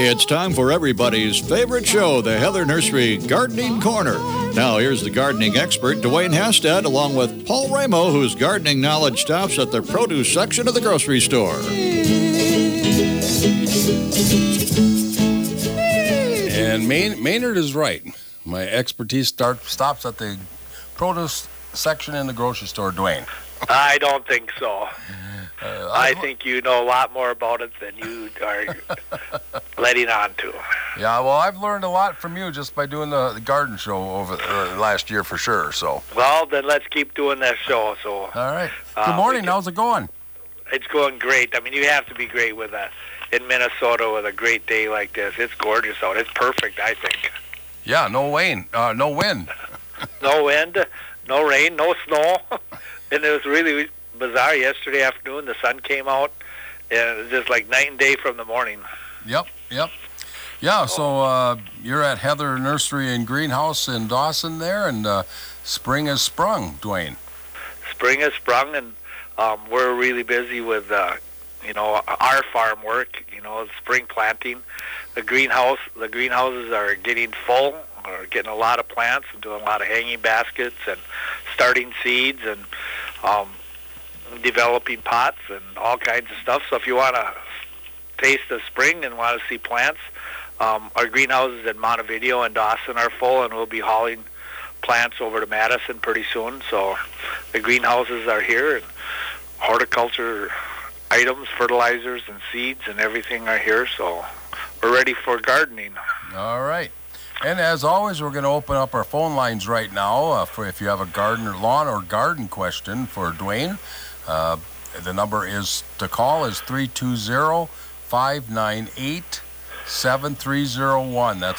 It's time for everybody's favorite show, the Heather Nursery Gardening Corner. Now, here's the gardening expert, Dwayne Hastad, along with Paul Ramo, whose gardening knowledge stops at the produce section of the grocery store. And Maynard is right. My expertise stops at the produce section in the grocery store, Dwayne. I don't think so. I think you know a lot more about it than you are letting on to. Yeah, well, I've learned a lot from you just by doing the garden show over last year for sure. So. Well, then let's keep doing that show. So. All right. Good morning. How's it going? It's going great. I mean, you have to be great with in Minnesota with a great day like this. It's gorgeous out. It's perfect, I think. Yeah, no wind. No wind. No wind, no rain, no snow. And it was really bizarre yesterday afternoon. The sun came out, and it was just like night and day from the morning. Yep. Yeah, so you're at Heather Nursery and Greenhouse in Dawson there, and spring has sprung, Dwayne. Spring has sprung, and we're really busy with, our farm work, spring planting. The greenhouses are getting full. We're getting a lot of plants and doing a lot of hanging baskets and starting seeds and developing pots and all kinds of stuff. So if you want to taste the spring and want to see plants, our greenhouses in Montevideo and Dawson are full, and we'll be hauling plants over to Madison pretty soon. So the greenhouses are here, and horticulture items, fertilizers and seeds and everything are here. So we're ready for gardening. All right. And as always, we're going to open up our phone lines right now for if you have a lawn or garden question for Dwayne. The number to call is 320-598-7301. That's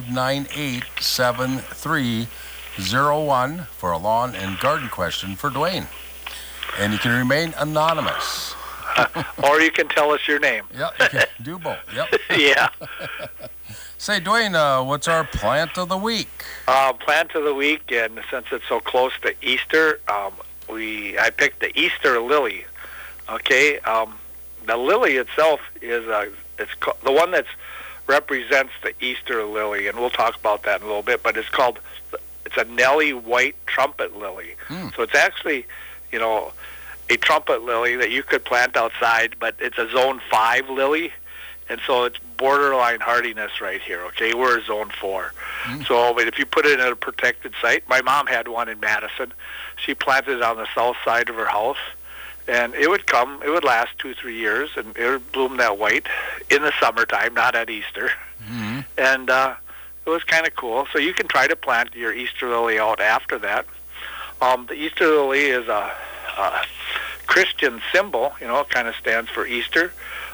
598-7301 for a lawn and garden question for Dwayne. And you can remain anonymous. Or you can tell us your name. Yeah, you can do both. Yep. Yeah. Say, Dwayne, what's our plant of the week? Plant of the week, and since it's so close to Easter, I picked the Easter lily. Okay, the lily itself is the one that represents the Easter lily, and we'll talk about that in a little bit. But it's a Nelly white trumpet lily. So it's actually, a trumpet lily that you could plant outside, but it's a Zone 5 lily. And so it's borderline hardiness right here, okay? We're Zone 4. So but if you put it in a protected site, my mom had one in Madison. She planted it on the south side of her house, and it would last 2-3 years, and it would bloom that white in the summertime, not at Easter. And it was kind of cool. So you can try to plant your Easter lily out after that. The Easter lily is a Christian symbol, it kind of stands for Easter.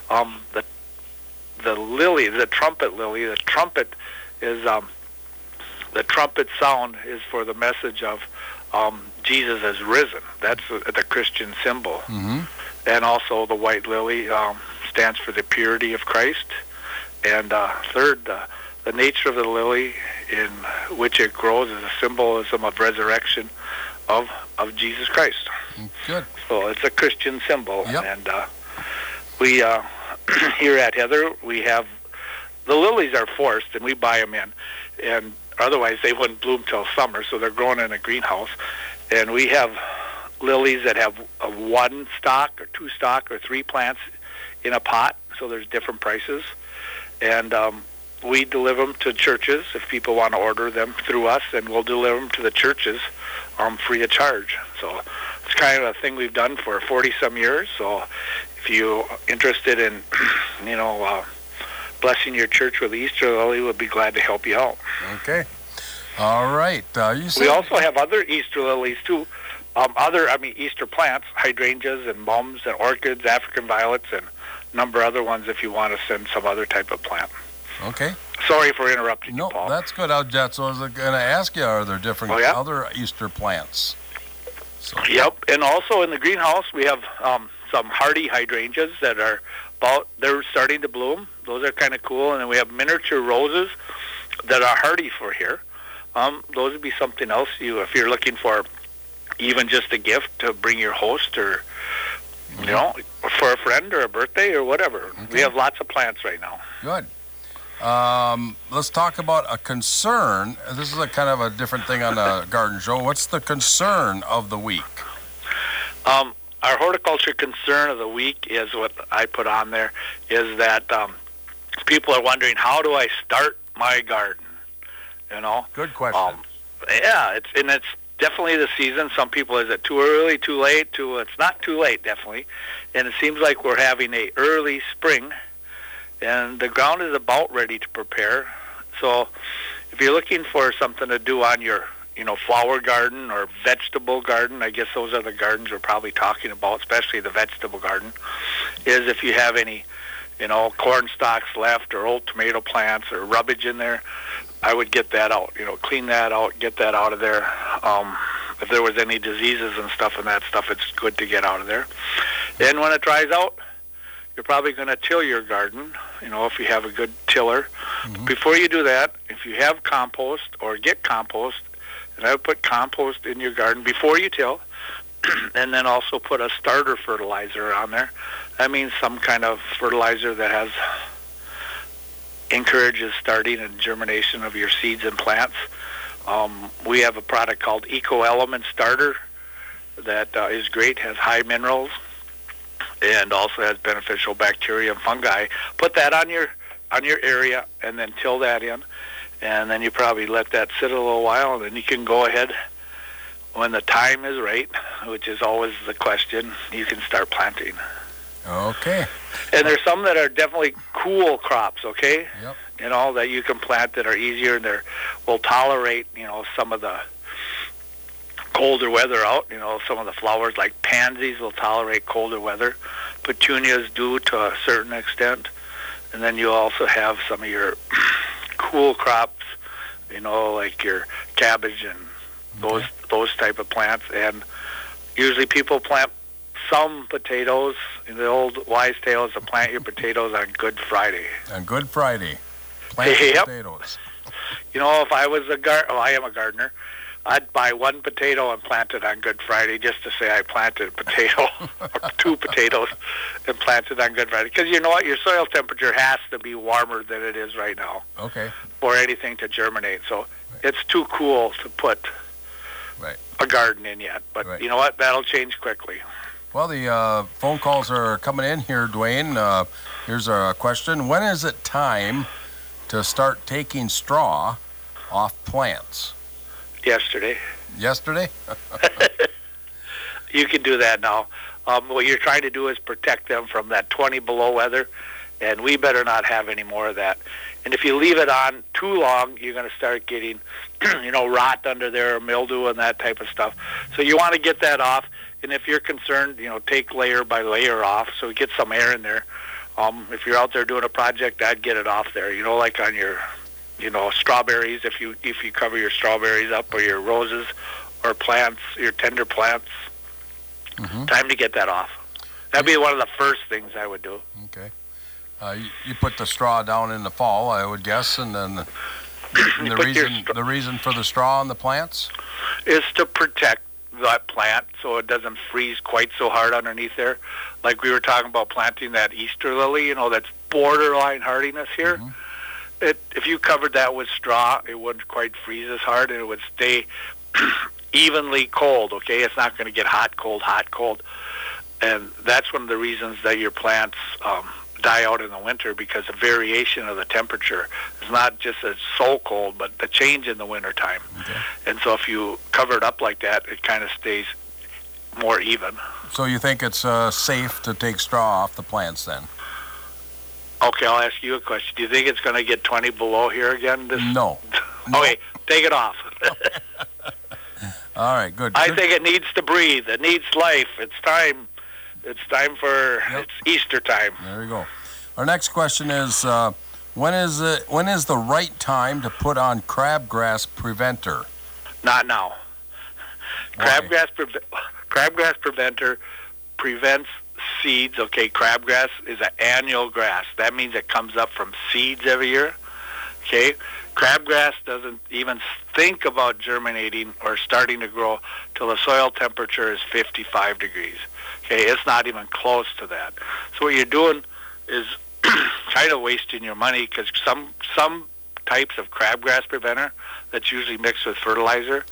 The lily, the trumpet lily, the trumpet is the trumpet sound is for the message of Jesus is risen. That's the Christian symbol. And also the white lily stands for the purity of Christ. And third, the nature of the lily in which it grows is a symbolism of resurrection of Jesus Christ. Good. So it's a Christian symbol. Yep. And we here at Heather, we have the lilies are forced, and we buy them in, and otherwise they wouldn't bloom till summer. So they're grown in a greenhouse, and we have lilies that have a 1 stalk or 2 stalk or 3 plants in a pot. So there's different prices, and we deliver them to churches if people want to order them through us, and we'll deliver them to the churches free of charge. So it's kind of a thing we've done for 40-some years. So if you're interested in, blessing your church with Easter lily, we'll be glad to help you out. Okay. All right. We also have other Easter lilies, too. Easter plants, hydrangeas and mums and orchids, African violets, and a number of other ones if you want to send some other type of plant. Okay. Sorry for interrupting you, Paul. No, that's good. So I was going to ask you, are there different other Easter plants? So. Yep. And also in the greenhouse, we have some hardy hydrangeas that they're starting to bloom. Those are kind of cool. And then we have miniature roses that are hardy for here. Those would be something else if you're looking for even just a gift to bring your host or, for a friend or a birthday or whatever. Okay. We have lots of plants right now. Good. Let's talk about a concern. This is a kind of a different thing on the garden show. What's the concern of the week? Our horticulture concern of the week is what I put on there, is that people are wondering, how do I start my garden? You know? Good question. Yeah, it's definitely the season. Some people, is it too early, too late? It's not too late, definitely. And it seems like we're having a early spring, and the ground is about ready to prepare. So if you're looking for something to do on your flower garden or vegetable garden, I guess those are the gardens we're probably talking about, especially the vegetable garden, is if you have any, corn stalks left or old tomato plants or rubbish in there, I would get that out, clean that out, get that out of there. If there was any diseases and stuff in that stuff, it's good to get out of there. And when it dries out, you're probably going to till your garden, if you have a good tiller. Mm-hmm. Before you do that, if you have compost or get compost, and I would put compost in your garden before you till, and then also put a starter fertilizer on there. That means some kind of fertilizer that encourages starting and germination of your seeds and plants. We have a product called Eco Element Starter that is great, has high minerals, and also has beneficial bacteria and fungi. Put that on your area, and then till that in. And then you probably let that sit a little while, and then you can go ahead when the time is right, which is always the question. You can start planting. Okay. And there's some that are definitely cool crops, okay? Yep. That you can plant that are easier and will tolerate, some of the colder weather out. Some of the flowers like pansies will tolerate colder weather. Petunias do to a certain extent. And then you also have some of your cool crops, like your cabbage and those type of plants. And usually people plant some potatoes. The old wise tale is to plant your potatoes on Good Friday. On Good Friday, plant your potatoes. If I was I am a gardener, I'd buy one potato and plant it on Good Friday just to say I planted a potato or two potatoes and planted on Good Friday. Because you know what? Your soil temperature has to be warmer than it is right now. Okay. For anything to germinate. So it's too cool to put a garden in yet. But you know what? That'll change quickly. Well, the phone calls are coming in here, Dwayne. Here's a question. When is it time to start taking straw off plants? Yesterday. Yesterday? You can do that now. What you're trying to do is protect them from that 20 below weather, and we better not have any more of that. And if you leave it on too long, you're going to start getting, rot under there, or mildew and that type of stuff. So you want to get that off. And if you're concerned, take layer by layer off so get some air in there. If you're out there doing a project, I'd get it off there. Like on your strawberries, if you cover your strawberries up, or your roses or plants, your tender plants, time to get that off. That'd be one of the first things I would do. Okay. You put the straw down in the fall, I would guess, and then the reason for the straw on the plants is to protect that plant so it doesn't freeze quite so hard underneath there. Like we were talking about planting that Easter lily, that's borderline hardiness here. Mm-hmm. If you covered that with straw, it wouldn't quite freeze as hard, and it would stay evenly cold, okay? It's not going to get hot, cold. And that's one of the reasons that your plants die out in the winter, because the variation of the temperature is not just it's so cold, but the change in the wintertime. Okay. And so if you cover it up like that, it kind of stays more even. So you think it's safe to take straw off the plants then? Okay, I'll ask you a question. Do you think it's going to get 20 below here again? No. Okay, take it off. All right, good. I think it needs to breathe. It needs life. It's time. It's time for it's Easter time. There we go. Our next question is, when is the right time to put on crabgrass preventer? Not now. Crabgrass preventer prevents seeds. Okay, crabgrass is an annual grass. That means it comes up from seeds every year. Okay, crabgrass doesn't even think about germinating or starting to grow till the soil temperature is 55 degrees. Okay, it's not even close to that. So what you're doing is kind of wasting your money, because some types of crabgrass preventer that's usually mixed with fertilizer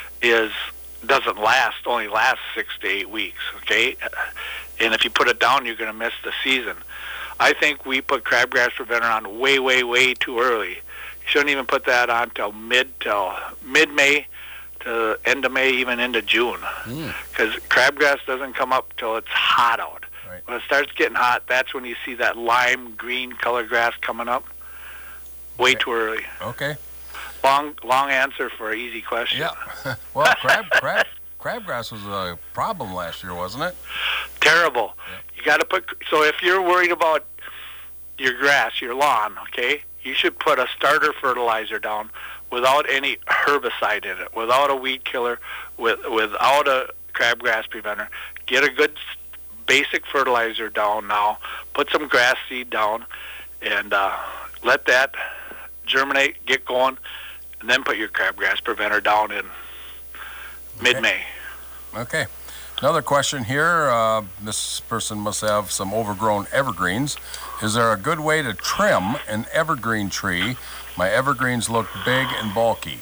only lasts 6 to 8 weeks, okay? And if you put it down, you're going to miss the season. I think we put crabgrass preventer on way, way, way too early. You shouldn't even put that on till mid-May to end of May, even into June, because crabgrass doesn't come up till it's hot out. Right. When it starts getting hot, that's when you see that lime green color grass coming up. Way too early. Okay. Long answer for an easy question. Yeah. Well, crabgrass was a problem last year, wasn't it? Terrible. Yeah. You got to so if you're worried about your grass, your lawn, okay, you should put a starter fertilizer down without any herbicide in it, without a weed killer, without a crabgrass preventer. Get a good basic fertilizer down now. Put some grass seed down, and let that germinate, get going, and then put your crabgrass preventer down in mid-May. Okay. Another question here. This person must have some overgrown evergreens. Is there a good way to trim an evergreen tree? My evergreens look big and bulky.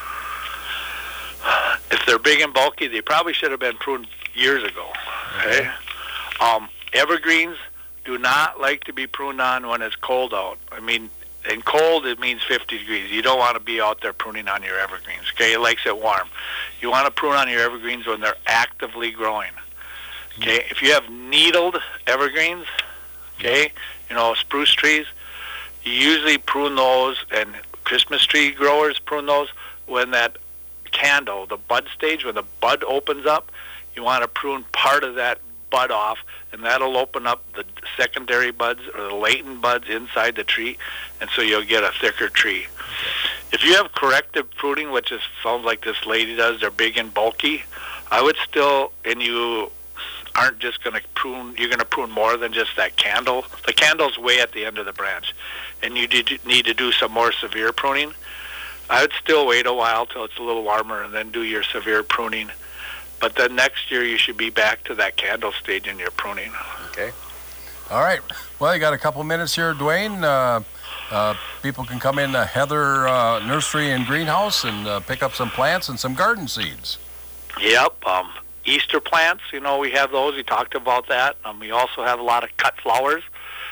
If they're big and bulky, they probably should have been pruned years ago. Okay? Evergreens do not like to be pruned on when it's cold out. I mean, in cold, it means 50 degrees. You don't want to be out there pruning on your evergreens, okay? It likes it warm. You want to prune on your evergreens when they're actively growing, okay? If you have needled evergreens, okay, spruce trees, you usually prune those, and Christmas tree growers prune those when that candle, the bud stage, when the bud opens up, you want to prune part of that bud off, and that'll open up the secondary buds or the latent buds inside the tree, and so you'll get a thicker tree. If you have corrective pruning, which sounds like this lady does, they're big and bulky, I would still, and you aren't just going to prune, you're going to prune more than just that candle. The candle's way at the end of the branch, and you need to do some more severe pruning. I would still wait a while till it's a little warmer and then do your severe pruning. But then next year you should be back to that candle stage in your pruning. Okay. All right. Well, you got a couple minutes here, Dwayne. People can come in Heather Nursery and Greenhouse and pick up some plants and some garden seeds. Yep. Easter plants, we have those. We talked about that. We also have a lot of cut flowers,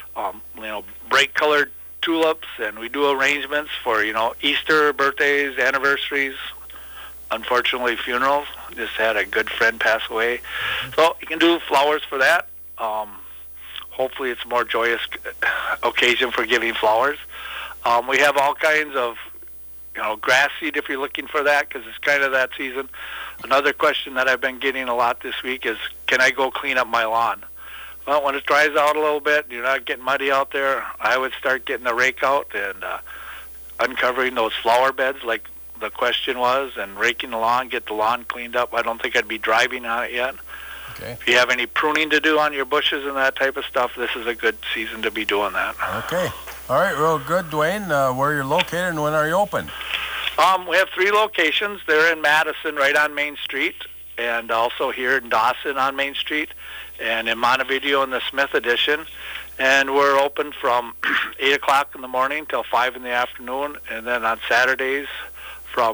bright colored tulips, and we do arrangements for, Easter, birthdays, anniversaries, unfortunately funerals. Just had a good friend pass away. So you can do flowers for that. Hopefully it's a more joyous occasion for giving flowers. We have all kinds of, grass seed if you're looking for that, because it's kind of that season. Another question that I've been getting a lot this week is, can I go clean up my lawn? Well, when it dries out a little bit, you're not getting muddy out there, I would start getting a rake out and uncovering those flower beds like the question was, and raking the lawn, get the lawn cleaned up. I don't think I'd be driving on it yet. Okay. If you have any pruning to do on your bushes and that type of stuff, this is a good season to be doing that. Okay. All right, real good, Dwayne. Where you're located and when are you open? We have 3 locations. They're in Madison, right on Main Street, and also here in Dawson on Main Street, and in Montevideo in the Smith Addition. And we're open from 8 o'clock in the morning till 5 in the afternoon, and then on Saturdays from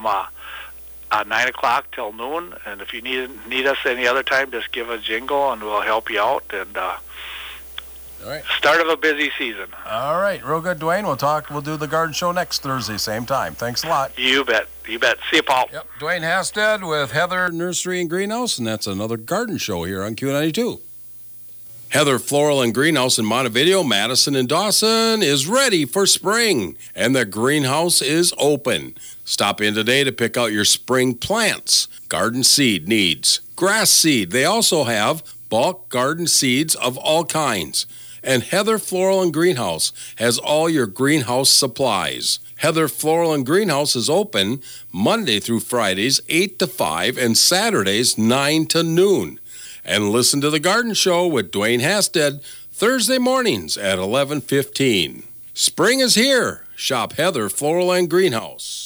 9 o'clock till noon. And if you need us any other time, just give a jingle and we'll help you out. And all right. Start of a busy season. All right, real good, Dwayne. We'll do the garden show next Thursday, same time. Thanks a lot. You bet. See you, Paul. Yep, Dwayne Hasted with Heather Nursery and Greenhouse, and that's another garden show here on Q92. Heather Floral and Greenhouse in Montevideo, Madison, and Dawson is ready for spring, and the greenhouse is open. Stop in today to pick out your spring plants, garden seed needs, grass seed. They also have bulk garden seeds of all kinds. And Heather Floral and Greenhouse has all your greenhouse supplies. Heather Floral and Greenhouse is open Monday through Fridays, 8 to 5, and Saturdays, 9 to noon. And listen to The Garden Show with Dwayne Hasted Thursday mornings at 11:15. Spring is here. Shop Heather Floral and Greenhouse.